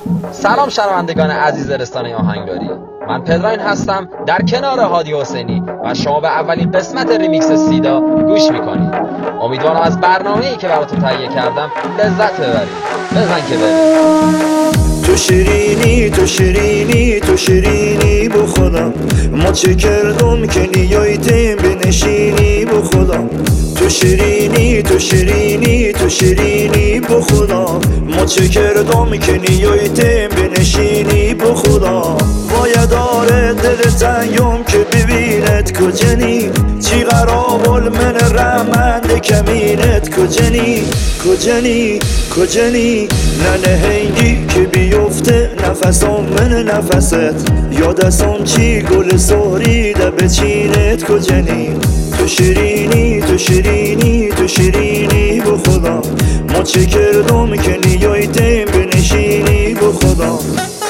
سلام شنوندگان عزیز رسانه آهنگداری، من پدراین هستم در کنار هادی حسینی و شما به اولین قسمت ریمیکس سیدا گوش میکنید. امیدوارم از برنامه‌ای که براتون تهیه کردم لذت ببرید. بزن که برید. تو شیرینی تو شیرینی تو شیرینی بو خدا، ما چه کردم که نیایتیم بنشینی بو خدا. تو شیرینی تو شیرینی تو شیرینی بو خدا، ما چه کردم که نیایتیم بنشینی بو خدا. باید آره دل تنگم که ببینت کجنی، چی قرابل من رحمند کمینت کجنی کجنی کجنی. نه هنگی که بیفته نفسام من نفست، یادسام چی گل ساری ده بچینت کجنی. تو شیرینی تو شیرینی تو شیرینی بو خدا، ما چه کردم که نیایتیم بنشینی بو خدا.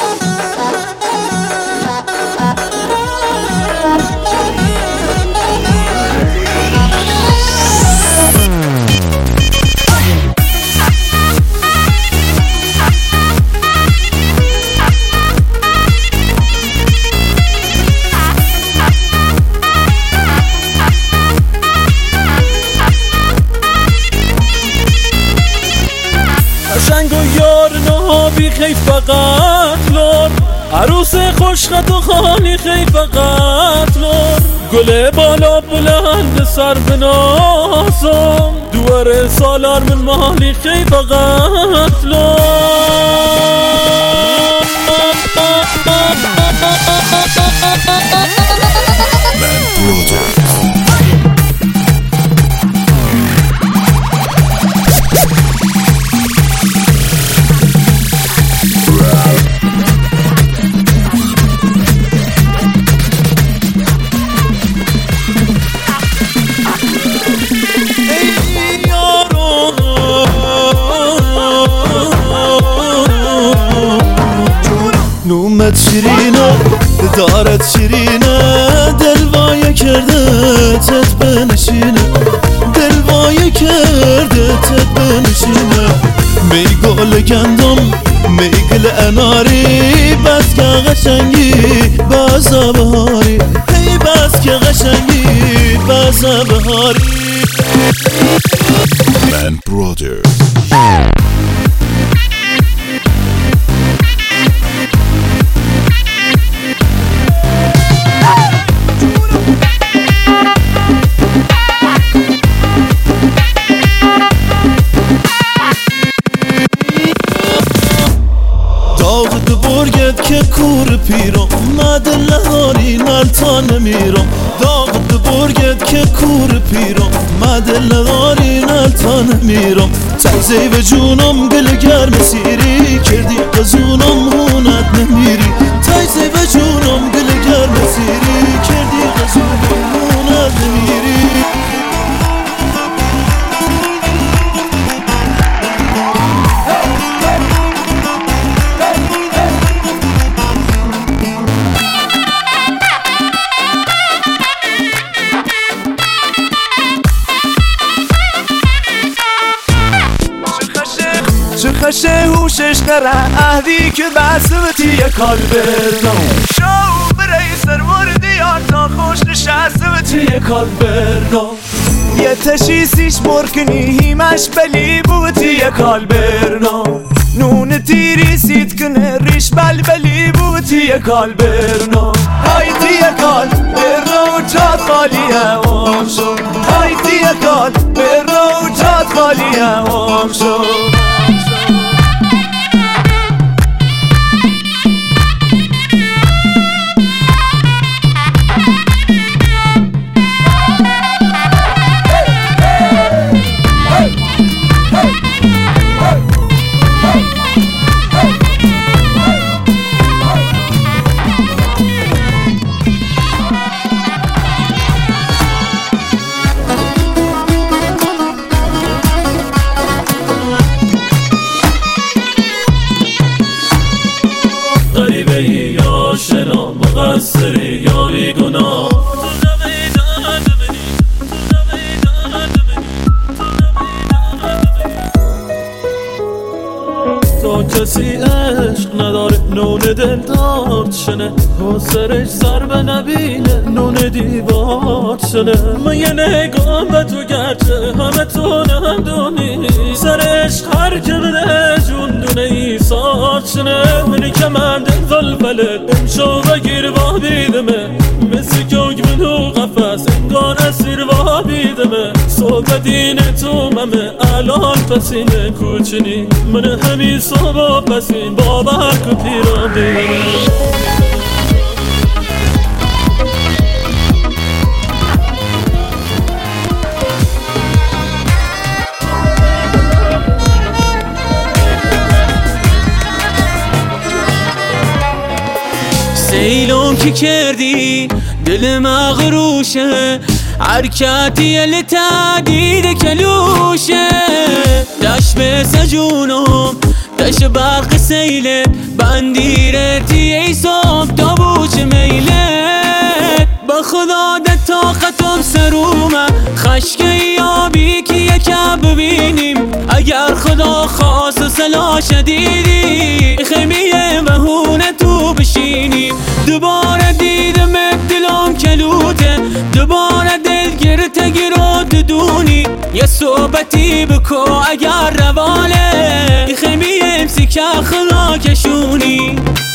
قشنگ و یار نهابی خیلی فقط لور، عروس خوشخط و خانی خیلی فقط لور. گل بالا بلند سر بناسم، دوار سالار من مالی خیلی فقط لور. نومت شیرینه دارت شیرینه، دلوایه کرده تت بنشینه، دلوایه کرده تت بنشینه. می گل گندم می گل اناری، بس که قشنگی بازا بهاری، هی بس که قشنگی بازا بهاری. من برادر که کور پیرم مدل لهاری نلتا نمیرم. داغ برگت که کور پیرم مدل لهاری نلتا نمیرم. تایزه و جونم گل گرم سیری، کردی قزونم هونت نمیری. تایزه و جونم گل گرم سیری، کردی قزونم هونت نمیری. چه خشه هوشش نره اهدی که بسمتی یه کال برنام. شو برای سرور دیار تا خوش نشستمتی یه کال برنام. یه تشیسیش برکنی هیمش بلی بوتی یه کال برنام. نون تیری سید کنه ریش بلی بوتی یه کال برنام. هایتی یه کال برنام جاد خالی امام شو. هایتی یه کال برنام جاد خالی امام شو. مقصری یا بیگناه. تا کسی عشق نداره نون دل دارد شنه و سرش سر به نبینه نون دیوار شنه من یه نگاه به تو گرچه همه تو نمدونی سرش هر که بده جون دونه ایسار شنه منی که من دل ولوله امشو بگیر و بیدمه مثل گنگ منو قفص انگار اسیر و بیدمه صبح دین تو ممه الان پسینه کوچنی من همین صبح پسین باور که پیران بیدمه سیلون که کردی دل مغروشه حرکتی لتعدید کلوشه دشت به سجونم دشت برق سیله بندیرتی ای صبح دابوچ میله با خدا ده طاقتم سرومه خشک یابی که یکم ببینیم اگر خدا خواست سلا شدیدی خیمیه مهونه تو بشینیم دوباره دیدم دلم کلوته دوباره دلگیر تگیرات دونی یه صحبتی بکو اگر رواله خیمیه امسی که خلا کشونی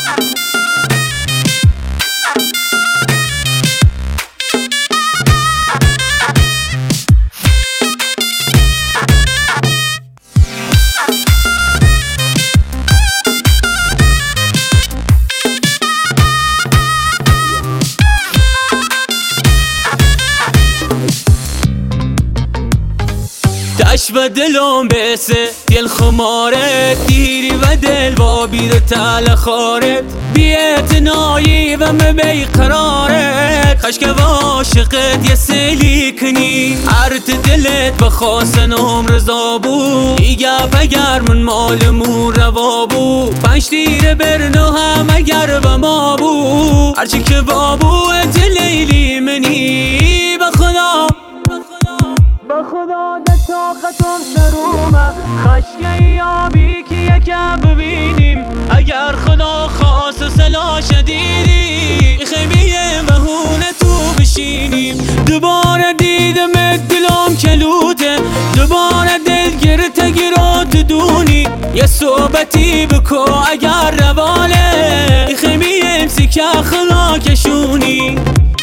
دشت و دلم بسه دل خمارت دیری و دل با بیر تل خارت بی‌اعتنایی و مبی قرارت خشک و عاشقت یه سیلی کنی عرت دلت بخواستنم رضا بود ایگه اگر من مالمون روا بود 5 تیر برنو هم اگر به ما بود هرچی که بابوت لیلی منی بخدا ده طاقتم سرومه خشک یابی که یکم ببینیم اگر خدا خواست سلا شدیدی خیمیه مهونه تو بشینیم دوباره دیدم دلم کلوته دوباره دلگیر تگیرات دونی یه صحبتی بکو اگر رواله خیمیه امسی که خلا کشونی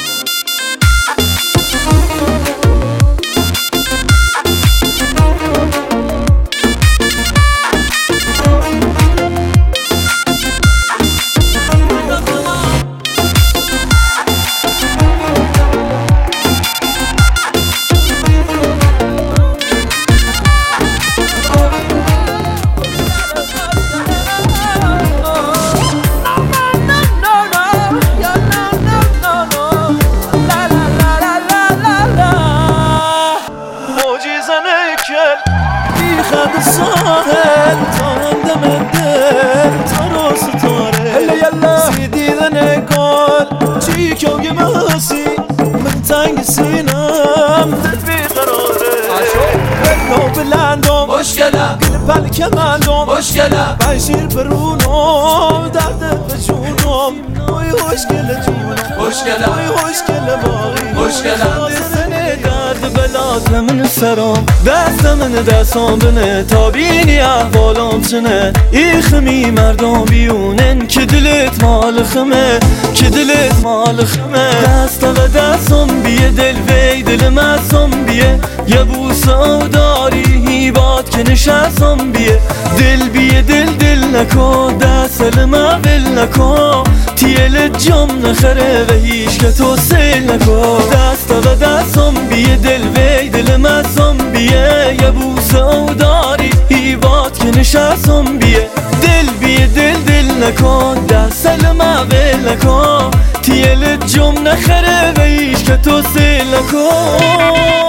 خد الساحل طاندم الدل ترى ستاره سيدي نقول جيك يوم يماسي من تنق سينام تدفي قراري لو بالعندهم مشكلة قلب الكمالهم مشكلة بعيشير برونهم درد بجونهم وي مشكلة جونهم مشكلة وي مشكلة باغي مشكلة درد بلات من سرام دست من دستام بنه تا بینی احوالام چنه ای خمی مردم بیونن که دلت مال خمه که دلت مال خمه دست و دستم بیه دل وی دل مستم بیه یه بوسه او داری هیبات که نشستم بیه دل بیه دل نکن دست لما ول نکن تیل جام نخره و هیچ که تو سیل نکن دست و دستم بیه دل وی دل مستم بیه یه بوسه او داری هیبات که نشستم بیه دل بیه دل نکن دست لما ول نکن تیل جام نخره و هیچ که تو سیل نکن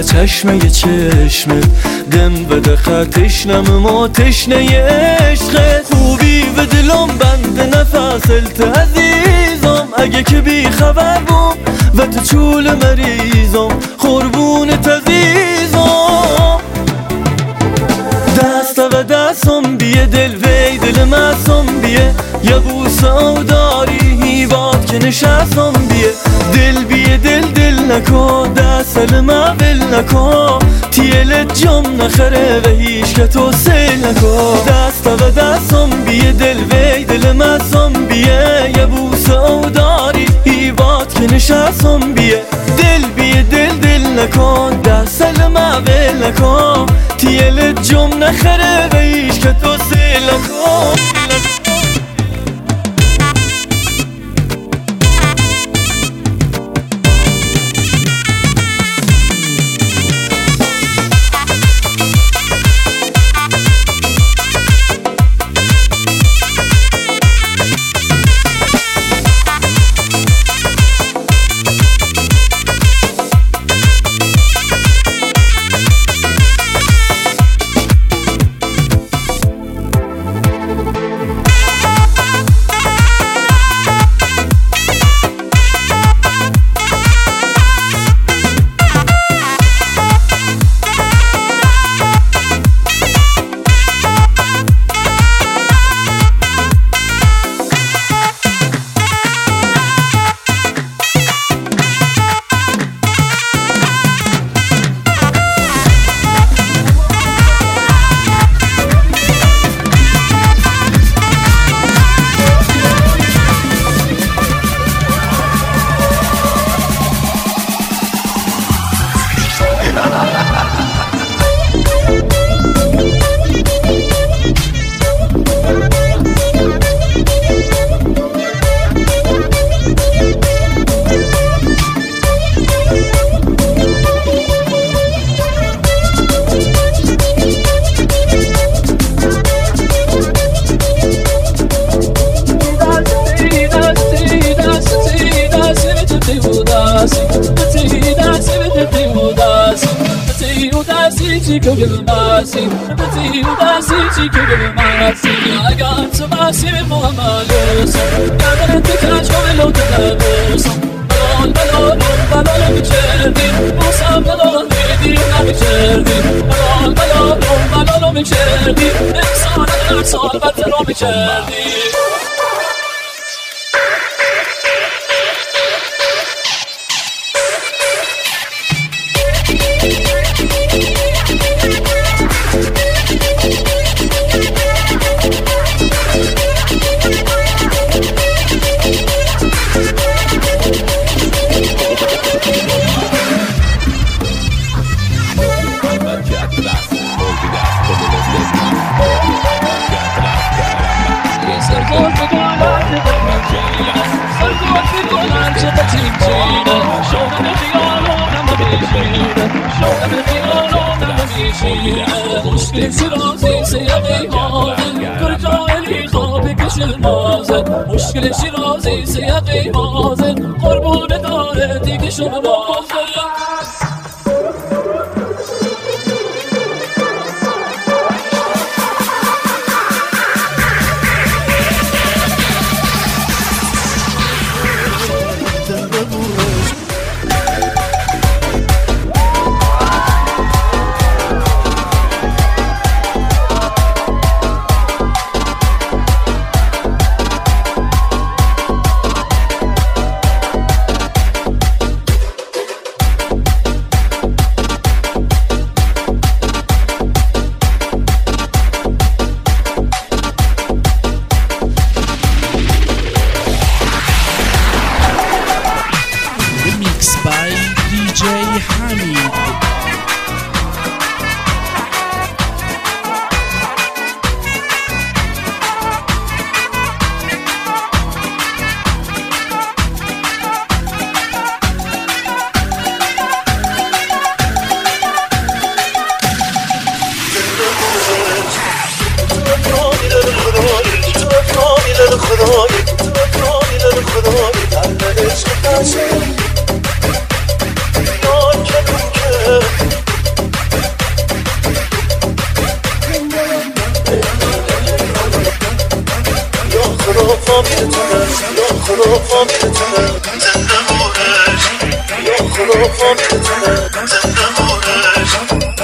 به چشمه چشمت دم بده تشنم ما تشنه عشقت خوبی و دلم بند نفصلت عزیزم اگه که بی خبر بوم و تو چول مریضم قربونت عزیزم دست و دستم بیه دل وی دل مستم بیه یه بوسه او داری هیباد که نشستم بیه دل بیه دل نکن دست ما ول نکن تیلت جم نخره و هیچ که تو سیل نکن دست و دستم بیه دل وی دل مستم بیه یه بوسه او داری هیباد که نشستم بیه دل بیه دل نکن دست ما ول نکن تیلت جم نخره و هیچ که تو سیل نکن مشکل شیرازی سیقی مازن قربون داره دیگه شما فامیلتونه یا خدا فامیلتونه زنده بارش یا خدا فامیلتونه زنده بارش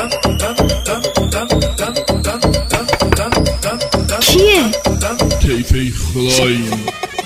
کیه؟ کیفی خداییم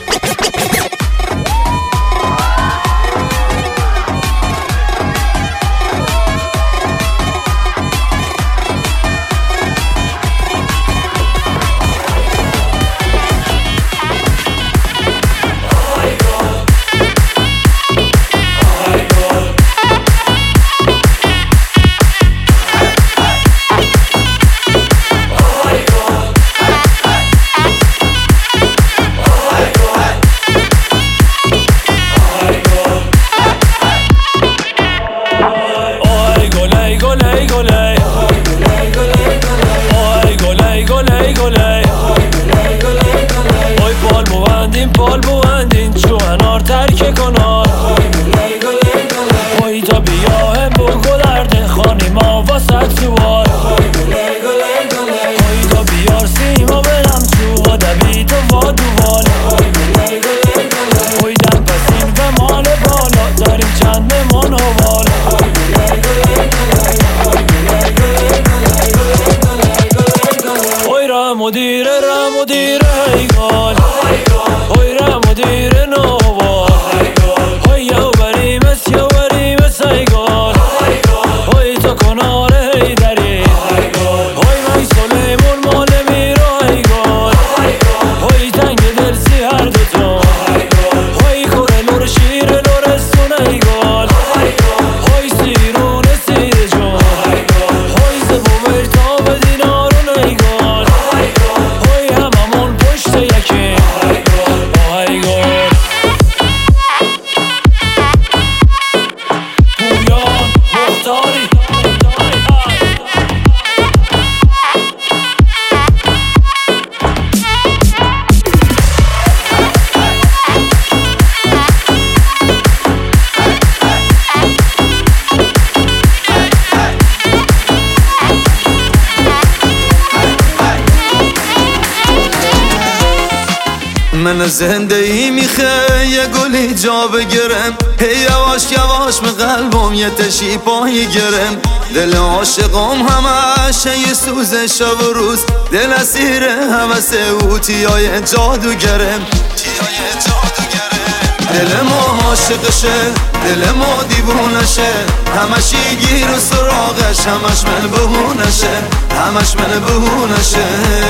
پال بوندین جوانار ترک کنار وای تا بیاه بگو درد خانی ما واسد سوار وای تا بیار سیما برم تو آدبی تو وادوال وای دم پسین و مال بالا داریم چند ممان حوال وای را مدیر هیگال وای را مدیر نووال وای یو بریم سیگال وای تو کنار هیدری وای من سلیمون مال میرا هیگال وای تنگ دل سی هر دوتون وای کوره لور شیر لورستون هیگال وای سیرون سیر جون وای زبو برتا به دینارون هیگال وای هممون پشت یکی من زنده ای میخه یه گلی جا بگیرم هی یواش یواش به قلبم یه تشی پایی گرم دل عاشقم همش یه سوزه شب و روز دل اسیر همسه او تیای جادوگرم دل ما عاشقشه دل ما دیوونشه همش گیر و سراغش همش من بهونشه همش من بهونشه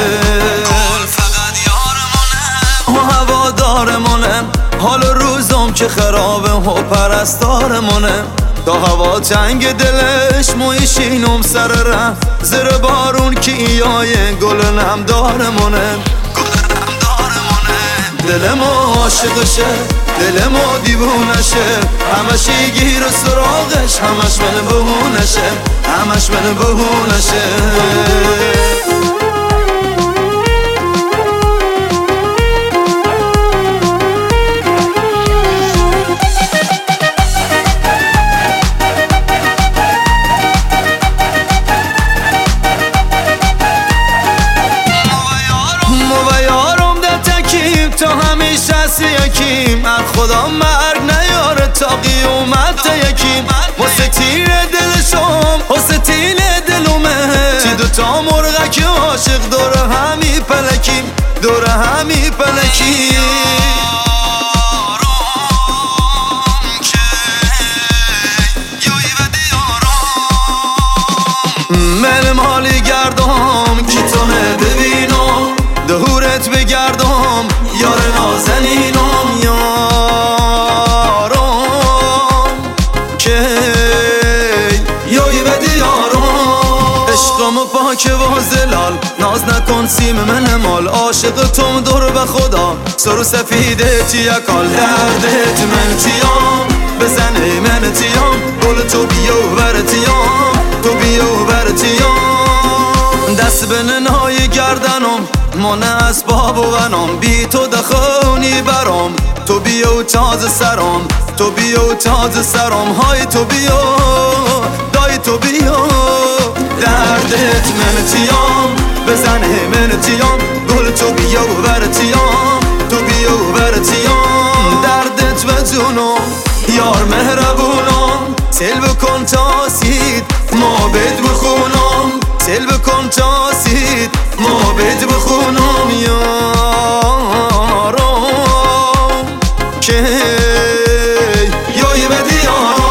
و هوادارمونه حال روزم که خرابه و پرستارمونه تا هوا تنگ دلش مویشینم سر ره زیر بارون که ایای گل نمدارمونه دل ما عاشقشه دل ما دیوونشه همش گیر و سراغش همش من بهونشه همش من بهونشه یکیم از خدا مرگ نیاره تا قیومت یکیم واسه تیر دلشم واسه تیر دلومه تی دوتا مرغک عاشق دور همی پلکیم دور همی پلکیم من مالی گردم کی تو ببینم دهورت بگردم یار نازنینم یارم که یایی بدی یارم عشقم پاک و زلال ناز نکن سیم من مال عاشق توم دور به خدا سر سفیده تیکال دردت من تیام بزنه من تیام گل تو بیا و بر تیام تو بیا و بر تیام دست به ننهای گردنم من اسباب و غنم بی تو دخونی برام تو بیا و تازه سرم تو بیا و تازه سرم های تو بیا دای تو بیا دردت من تیام بزنه من تیام گل تو بیا و بر تیام تو بیا باشه یای بدیان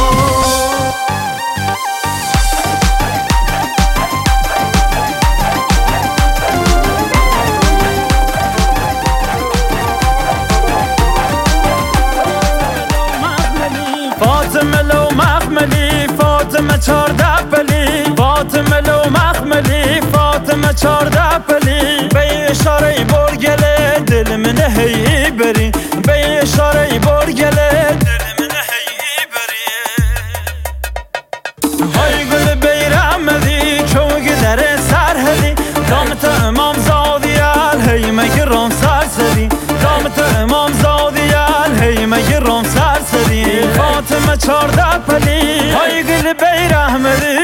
فاطمه لو مخملی فاطمه 14 پلی فاطمه لو مخملی فاطمه 14 پلی به اشاره برگله دل من هی بری به اشاره برگله دل من هی بری های گل بیرمدی چوگ در سرهدی دامت امام زادیال هی مگرم سرسدی دامت امام زادیال هی مگرم سرسدی فاطمه 14 پلی های گل بیرمدی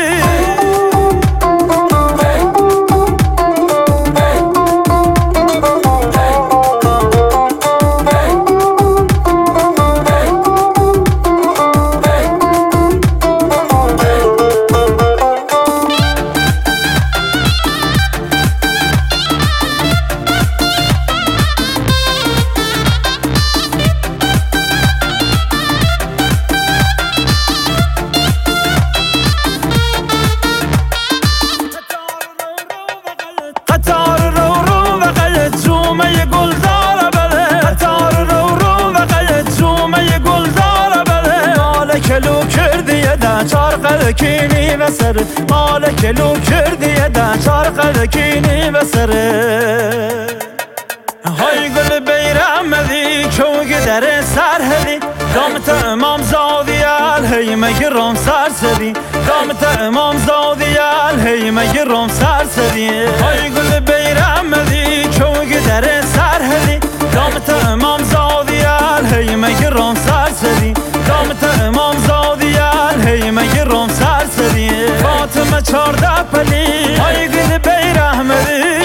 قطار رو رو بغل جومه گلدار بله قطار رو رو بغل جومه گلدار بله مال کلو کردیه ده چارقل کینی بسر مال کلو کردیه ده چارقل کینی بسر های گل بیرمدی چوگ در سرهدی دامت امام زادیال هی مگرم سرسدی دامت امام زادیال هی مگرم سرسدی های گل بیرمدی چوگ در سرهدی دامت امام زادیال هی مگرم سرسدی دامت امام زادیال هی مگرم سرسدی فاطمه 14 پلی های گل بیرمدی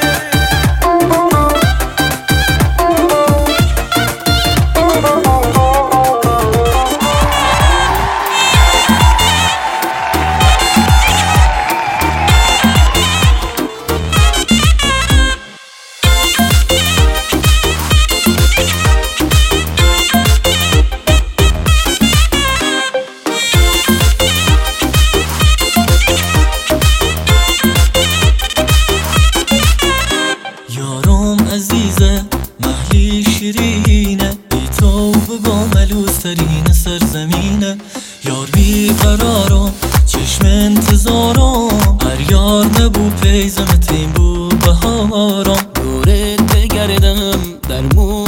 عزیزه محلی شیرینه ای تو با ملوسترین سرزمینه یار بی قرارم چشم انتظارم هر یار نبو پیزم تیم بو بهارم دورت بگردم در مو